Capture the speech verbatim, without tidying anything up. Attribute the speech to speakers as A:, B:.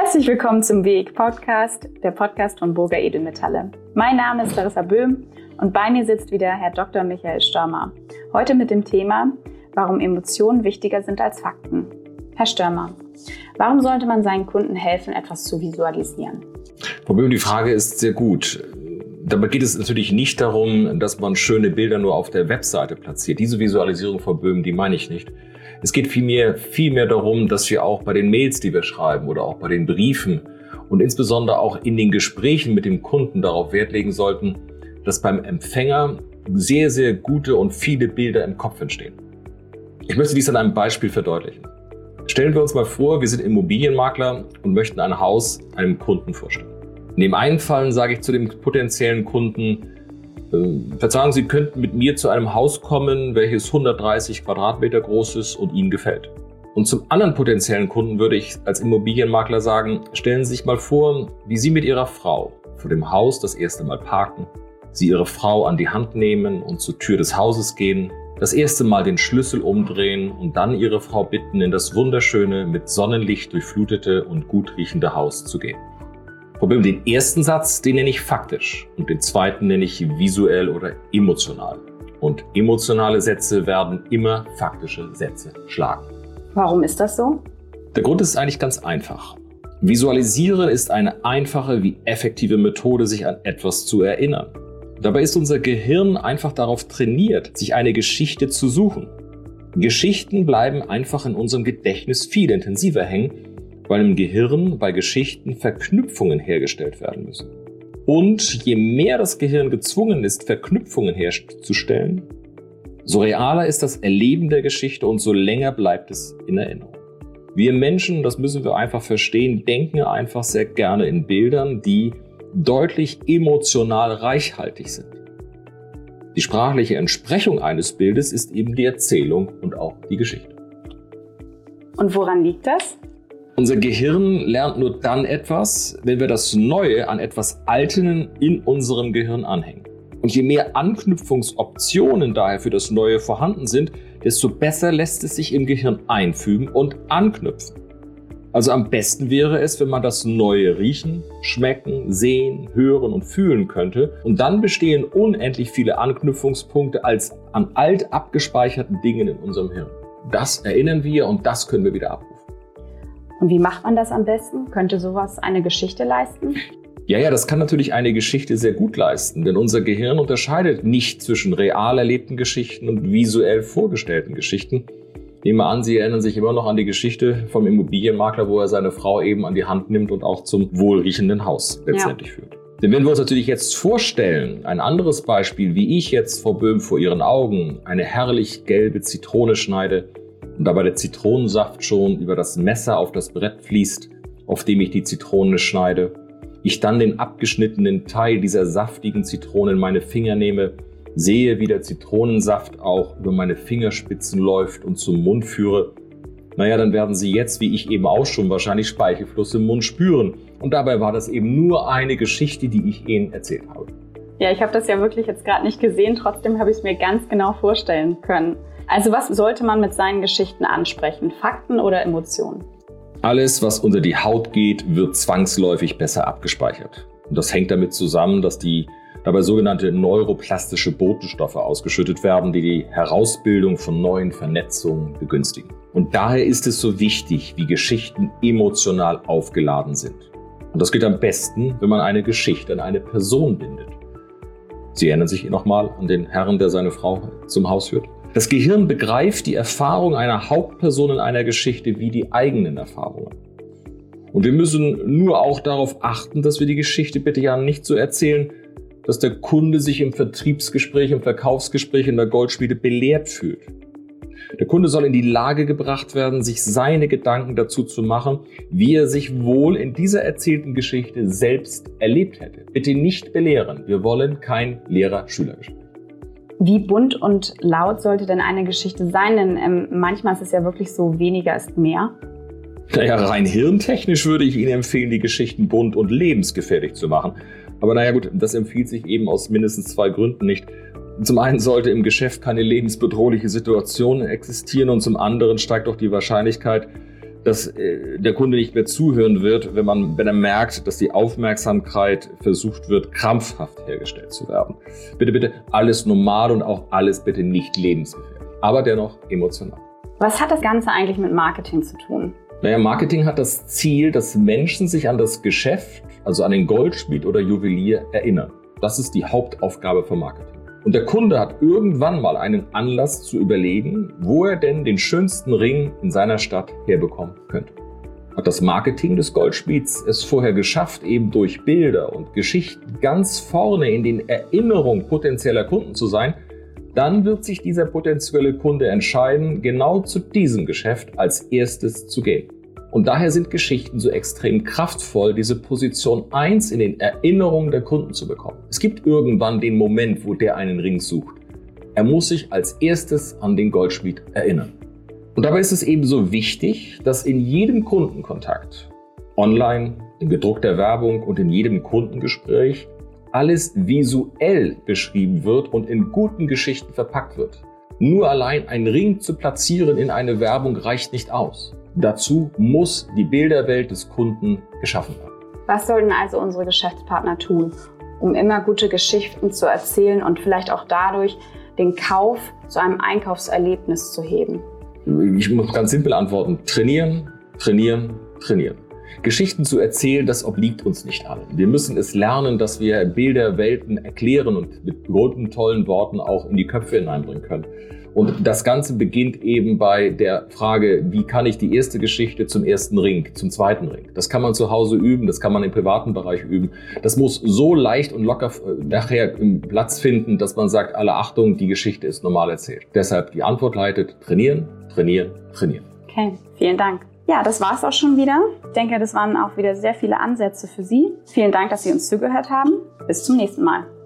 A: Herzlich willkommen zum Weg Podcast, der Podcast von Burger Edelmetalle. Mein Name ist Larissa Böhm und bei mir sitzt wieder Herr Doktor Michael Störmer. Heute mit dem Thema, warum Emotionen wichtiger sind als Fakten. Herr Störmer, warum sollte man seinen Kunden helfen, etwas zu visualisieren?
B: Frau Böhm, die Frage ist sehr gut. Dabei geht es natürlich nicht darum, dass man schöne Bilder nur auf der Webseite platziert. Diese Visualisierung, Frau Böhm, die meine ich nicht. Es geht vielmehr, vielmehr darum, dass wir auch bei den Mails, die wir schreiben oder auch bei den Briefen und insbesondere auch in den Gesprächen mit dem Kunden darauf Wert legen sollten, dass beim Empfänger sehr, sehr gute und viele Bilder im Kopf entstehen. Ich möchte dies an einem Beispiel verdeutlichen. Stellen wir uns mal vor, wir sind Immobilienmakler und möchten ein Haus einem Kunden vorstellen. In dem einen Fall sage ich zu dem potenziellen Kunden, äh, Verzeihung, Sie könnten mit mir zu einem Haus kommen, welches hundertdreißig Quadratmeter groß ist und Ihnen gefällt. Und zum anderen potenziellen Kunden würde ich als Immobilienmakler sagen, stellen Sie sich mal vor, wie Sie mit Ihrer Frau vor dem Haus das erste Mal parken, Sie Ihre Frau an die Hand nehmen und zur Tür des Hauses gehen, das erste Mal den Schlüssel umdrehen und dann Ihre Frau bitten, in das wunderschöne, mit Sonnenlicht durchflutete und gut riechende Haus zu gehen. Problem, den ersten Satz, den nenne ich faktisch und den zweiten nenne ich visuell oder emotional. Und emotionale Sätze werden immer faktische Sätze schlagen.
A: Warum ist das so?
B: Der Grund ist eigentlich ganz einfach. Visualisieren ist eine einfache wie effektive Methode, sich an etwas zu erinnern. Dabei ist unser Gehirn einfach darauf trainiert, sich eine Geschichte zu suchen. Geschichten bleiben einfach in unserem Gedächtnis viel intensiver hängen, weil im Gehirn bei Geschichten Verknüpfungen hergestellt werden müssen. Und je mehr das Gehirn gezwungen ist, Verknüpfungen herzustellen, so realer ist das Erleben der Geschichte und so länger bleibt es in Erinnerung. Wir Menschen, das müssen wir einfach verstehen, denken einfach sehr gerne in Bildern, die deutlich emotional reichhaltig sind. Die sprachliche Entsprechung eines Bildes ist eben die Erzählung und auch die Geschichte.
A: Und woran liegt das?
B: Unser Gehirn lernt nur dann etwas, wenn wir das Neue an etwas Alten in unserem Gehirn anhängen. Und je mehr Anknüpfungsoptionen daher für das Neue vorhanden sind, desto besser lässt es sich im Gehirn einfügen und anknüpfen. Also am besten wäre es, wenn man das Neue riechen, schmecken, sehen, hören und fühlen könnte. Und dann bestehen unendlich viele Anknüpfungspunkte als an alt abgespeicherten Dingen in unserem Hirn. Das erinnern wir und das können wir wieder abrufen.
A: Und wie macht man das am besten? Könnte sowas eine Geschichte leisten?
B: Ja, ja, das kann natürlich eine Geschichte sehr gut leisten, denn unser Gehirn unterscheidet nicht zwischen real erlebten Geschichten und visuell vorgestellten Geschichten. Nehmen wir an, Sie erinnern sich immer noch an die Geschichte vom Immobilienmakler, wo er seine Frau eben an die Hand nimmt und auch zum wohlriechenden Haus letztendlich ja. führt. Denn wenn wir uns natürlich jetzt vorstellen, ein anderes Beispiel, wie ich jetzt, Frau Böhm, vor Ihren Augen eine herrlich gelbe Zitrone schneide und dabei der Zitronensaft schon über das Messer auf das Brett fließt, auf dem ich die Zitrone schneide, ich dann den abgeschnittenen Teil dieser saftigen Zitrone in meine Finger nehme, sehe, wie der Zitronensaft auch über meine Fingerspitzen läuft und zum Mund führe, naja, dann werden Sie jetzt, wie ich eben auch schon, wahrscheinlich Speichelfluss im Mund spüren. Und dabei war das eben nur eine Geschichte, die ich Ihnen erzählt habe.
A: Ja, ich habe das ja wirklich jetzt gerade nicht gesehen, trotzdem habe ich es mir ganz genau vorstellen können. Also was sollte man mit seinen Geschichten ansprechen? Fakten oder Emotionen?
B: Alles, was unter die Haut geht, wird zwangsläufig besser abgespeichert. Und das hängt damit zusammen, dass die dabei sogenannte neuroplastische Botenstoffe ausgeschüttet werden, die die Herausbildung von neuen Vernetzungen begünstigen. Und daher ist es so wichtig, wie Geschichten emotional aufgeladen sind. Und das geht am besten, wenn man eine Geschichte an eine Person bindet. Sie erinnern sich nochmal an den Herrn, der seine Frau zum Haus führt? Das Gehirn begreift die Erfahrung einer Hauptperson in einer Geschichte wie die eigenen Erfahrungen. Und wir müssen nur auch darauf achten, dass wir die Geschichte bitte ja nicht so erzählen, dass der Kunde sich im Vertriebsgespräch, im Verkaufsgespräch in der Goldschmiede belehrt fühlt. Der Kunde soll in die Lage gebracht werden, sich seine Gedanken dazu zu machen, wie er sich wohl in dieser erzählten Geschichte selbst erlebt hätte. Bitte nicht belehren. Wir wollen kein Lehrer-Schüler-Gespräch.
A: Wie bunt und laut sollte denn eine Geschichte sein? Denn ähm, manchmal ist es ja wirklich so, weniger ist mehr.
B: Naja, rein hirntechnisch würde ich Ihnen empfehlen, die Geschichten bunt und lebensgefährlich zu machen. Aber naja gut, das empfiehlt sich eben aus mindestens zwei Gründen nicht. Zum einen sollte im Geschäft keine lebensbedrohliche Situation existieren und zum anderen steigt auch die Wahrscheinlichkeit, dass äh, der Kunde nicht mehr zuhören wird, wenn man, wenn er merkt, dass die Aufmerksamkeit versucht wird, krampfhaft hergestellt zu werden. Bitte, bitte alles normal und auch alles bitte nicht lebensgefährlich, aber dennoch emotional.
A: Was hat das Ganze eigentlich mit Marketing zu tun?
B: Naja, Marketing hat das Ziel, dass Menschen sich an das Geschäft, also an den Goldschmied oder Juwelier, erinnern. Das ist die Hauptaufgabe von Marketing. Und der Kunde hat irgendwann mal einen Anlass zu überlegen, wo er denn den schönsten Ring in seiner Stadt herbekommen könnte. Hat das Marketing des Goldschmieds es vorher geschafft, eben durch Bilder und Geschichten ganz vorne in den Erinnerungen potenzieller Kunden zu sein, dann wird sich dieser potenzielle Kunde entscheiden, genau zu diesem Geschäft als erstes zu gehen. Und daher sind Geschichten so extrem kraftvoll, diese Position eins in den Erinnerungen der Kunden zu bekommen. Es gibt irgendwann den Moment, wo der einen Ring sucht. Er muss sich als erstes an den Goldschmied erinnern. Und dabei ist es ebenso wichtig, dass in jedem Kundenkontakt, online, in gedruckter Werbung und in jedem Kundengespräch, alles visuell beschrieben wird und in guten Geschichten verpackt wird. Nur allein einen Ring zu platzieren in eine Werbung reicht nicht aus. Dazu muss die Bilderwelt des Kunden geschaffen werden.
A: Was sollten also unsere Geschäftspartner tun, um immer gute Geschichten zu erzählen und vielleicht auch dadurch den Kauf zu einem Einkaufserlebnis zu heben?
B: Ich muss ganz simpel antworten. Trainieren, trainieren, trainieren. Geschichten zu erzählen, das obliegt uns nicht allen. Wir müssen es lernen, dass wir Bilderwelten erklären und mit guten, tollen Worten auch in die Köpfe hineinbringen können. Und das Ganze beginnt eben bei der Frage, wie kann ich die erste Geschichte zum ersten Ring, zum zweiten Ring? Das kann man zu Hause üben, das kann man im privaten Bereich üben. Das muss so leicht und locker nachher im Platz finden, dass man sagt, alle Achtung, die Geschichte ist normal erzählt. Deshalb die Antwort leitet, trainieren, trainieren, trainieren.
A: Okay, vielen Dank. Ja, das war's auch schon wieder. Ich denke, das waren auch wieder sehr viele Ansätze für Sie. Vielen Dank, dass Sie uns zugehört haben. Bis zum nächsten Mal.